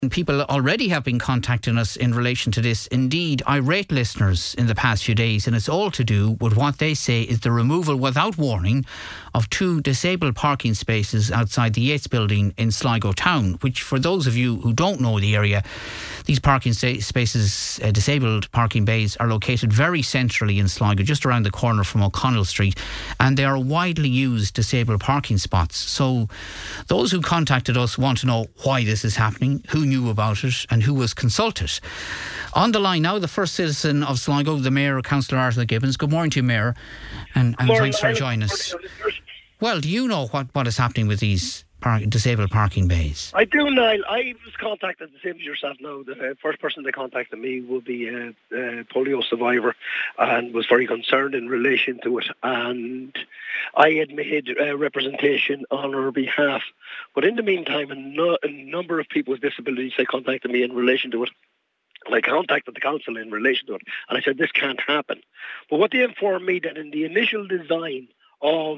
People already have been contacting us in relation to this. Indeed, irate listeners in the past few days, and it's all to do with what they say is the removal without warning of 2 disabled parking spaces outside the Yates building in Sligo town, which, for those of you who don't know the area, these parking spaces, disabled parking bays, are located very centrally in Sligo, just around the corner from O'Connell Street, and they are widely used disabled parking spots. So those who contacted us want to know why this is happening, who knew about it, and who was consulted. On the line now, the first citizen of Sligo, the Mayor, Councillor Arthur Gibbons. Good morning to you, Mayor, and thanks for joining us. Well, do you know what is happening with these disabled parking bays? I do, Niall. I was contacted, the same as yourself now. The first person that contacted me will be a polio survivor and was very concerned in relation to it. And I had made representation on her behalf. But in the meantime, a number of people with disabilities had contacted me in relation to it. And I contacted the council in relation to it. And I said, this can't happen. But what they informed me that in the initial design of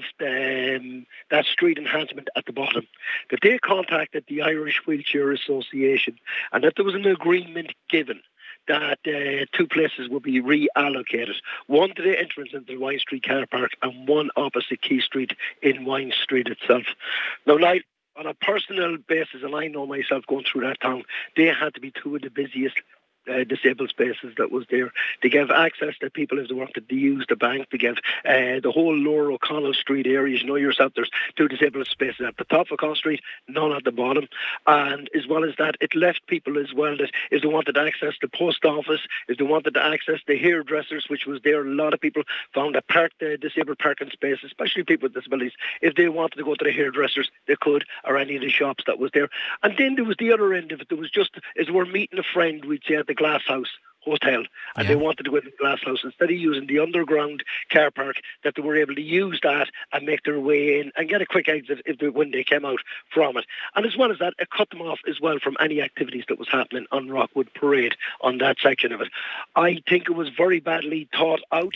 that street enhancement at the bottom, that they contacted the Irish Wheelchair Association and that there was an agreement given that 2 places would be reallocated. One to the entrance into the Wine Street car park and one opposite Key Street in Wine Street itself. Now, on a personal basis, and I know myself going through that town, they had to be 2 of the busiest disabled spaces that was there. They gave access to people if they wanted to use the bank. They gave the whole lower O'Connell Street area. You know yourself, there's 2 disabled spaces at the top of O'Connell Street, none at the bottom. And as well as that, it left people as well that if they wanted access to post office, if they wanted to access the hairdressers, which was there, a lot of people found that disabled parking spaces, especially people with disabilities, if they wanted to go to the hairdressers, they could, or any of the shops that was there. And then there was the other end of it. There was just, as we're meeting a friend, we'd say at the Glass House Hotel, and they wanted to go to the Glass House instead of using the underground car park, that they were able to use that and make their way in and get a quick exit when they came out from it. And as well as that, it cut them off as well from any activities that was happening on Rockwood Parade on that section of it. I think it was very badly thought out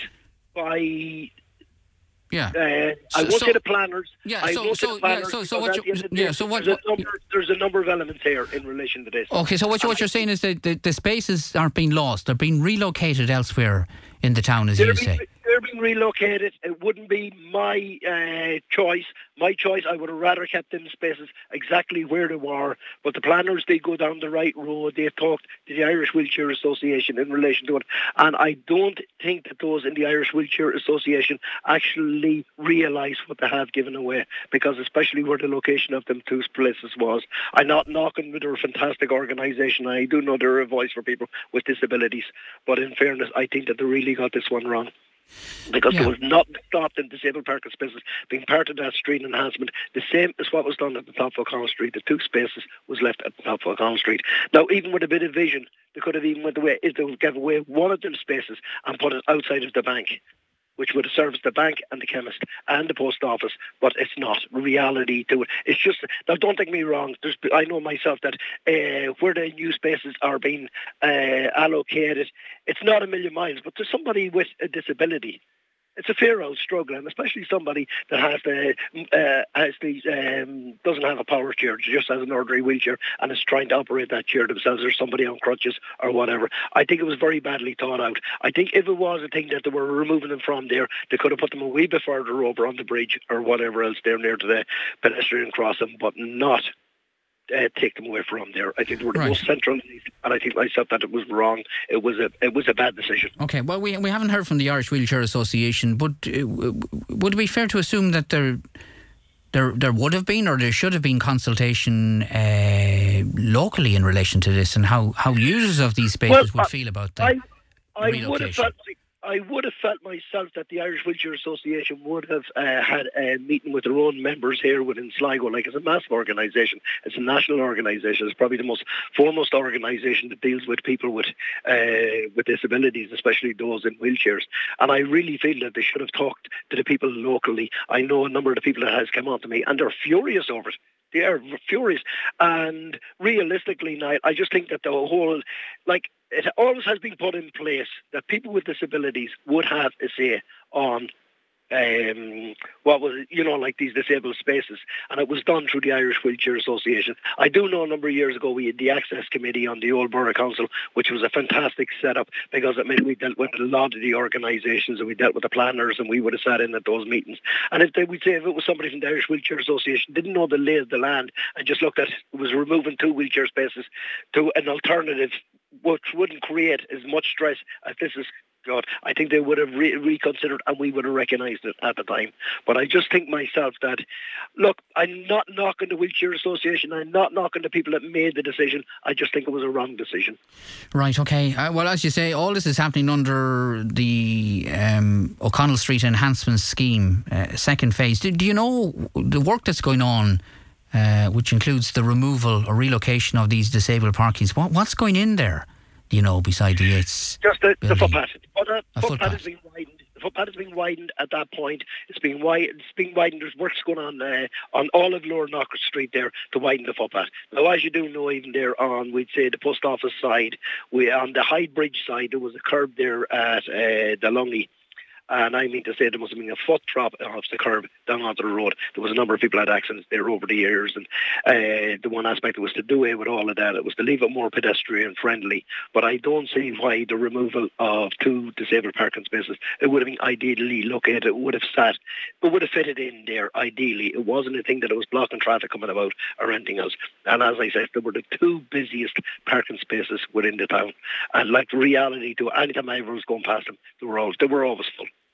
by I won't say the planners. There's a number of elements here in relation to this. Okay, so what you're saying is that the spaces aren't being lost; they're being relocated elsewhere in the town, as you say. They're being relocated. It wouldn't be my choice. My choice, I would have rather kept them spaces exactly where they were. But the planners, they go down the right road. They've talked to the Irish Wheelchair Association in relation to it. And I don't think that those in the Irish Wheelchair Association actually realise what they have given away. Because especially where the location of them 2 places was. I'm not knocking with their fantastic organisation. I do know they're a voice for people with disabilities. But in fairness, I think that they really got this one wrong. Because there was nothing stopped in disabled parking spaces being part of that street enhancement, the same as what was done at the top of O'Connell Street. The 2 spaces was left at the top of O'Connell Street. Now, even with a bit of vision, they could have even went away if they gave away one of them spaces and put it outside of the bank, which would have serviced the bank and the chemist and the post office, but it's not reality to it. It's just, now don't take me wrong, I know myself that where the new spaces are being allocated, it's not a million miles, but to somebody with a disability, it's a fair old struggle, and especially somebody that doesn't have a power chair, just has an ordinary wheelchair and is trying to operate that chair themselves, or somebody on crutches or whatever. I think it was very badly thought out. I think if it was a thing that they were removing them from there, they could have put them a wee bit further over on the bridge or whatever else there near to the pedestrian crossing, but not take them away from there. I think they were the most central, and I think myself that it was wrong. It was a bad decision. Okay, well, we haven't heard from the Irish Wheelchair Association, but would it be fair to assume that there would have been, or there should have been, consultation locally in relation to this, and how users of these spaces would feel about the relocation? I would have felt myself that the Irish Wheelchair Association would have had a meeting with their own members here within Sligo. Like, it's a massive organisation. It's a national organisation. It's probably the most foremost organisation that deals with people with disabilities, especially those in wheelchairs. And I really feel that they should have talked to the people locally. I know a number of the people that has come on to me, and they're furious over it. They are furious. And realistically, now, I just think that the whole, it always has been put in place that people with disabilities would have a say on what was it, like these disabled spaces, and it was done through the Irish Wheelchair Association. I do know a number of years ago we had the Access Committee on the Old Borough Council, which was a fantastic setup because it meant we dealt with a lot of the organisations and we dealt with the planners, and we would have sat in at those meetings. And if it was somebody from the Irish Wheelchair Association didn't know the lay of the land and just looked at it was removing 2 wheelchair spaces to an alternative which wouldn't create as much stress as this is. God, I think they would have reconsidered, and we would have recognised it at the time. But I just think myself that, look, I'm not knocking the Wheelchair Association. I'm not knocking the people that made the decision. I just think it was a wrong decision. Right, okay. Well, as you say, all this is happening under the O'Connell Street Enhancement Scheme, second phase. Do you know the work that's going on, which includes the removal or relocation of these disabled parkings? What's going in there? Beside the Yates? Just the footpath. The footpath has been widened. The footpath has been widened at that point. It's being widened. There's works going on all of Lower Knocker Street there to widen the footpath. Now, as you do know, even there on, we'd say, the post office side, on the Hyde Bridge side, there was a curb there at the Lungy. And I mean to say there must have been a foot drop off the curb down onto the road. There was a number of people had accidents there over the years, and the one aspect was to do away with all of that. It was to leave it more pedestrian friendly. But I don't see why the removal of 2 disabled parking spaces, it would have been ideally located. It would have fitted in there ideally. It wasn't a thing that it was blocking traffic coming about or anything else. And as I said, they were the 2 busiest parking spaces within the town. And like reality, to any time I was going past them, they were always full.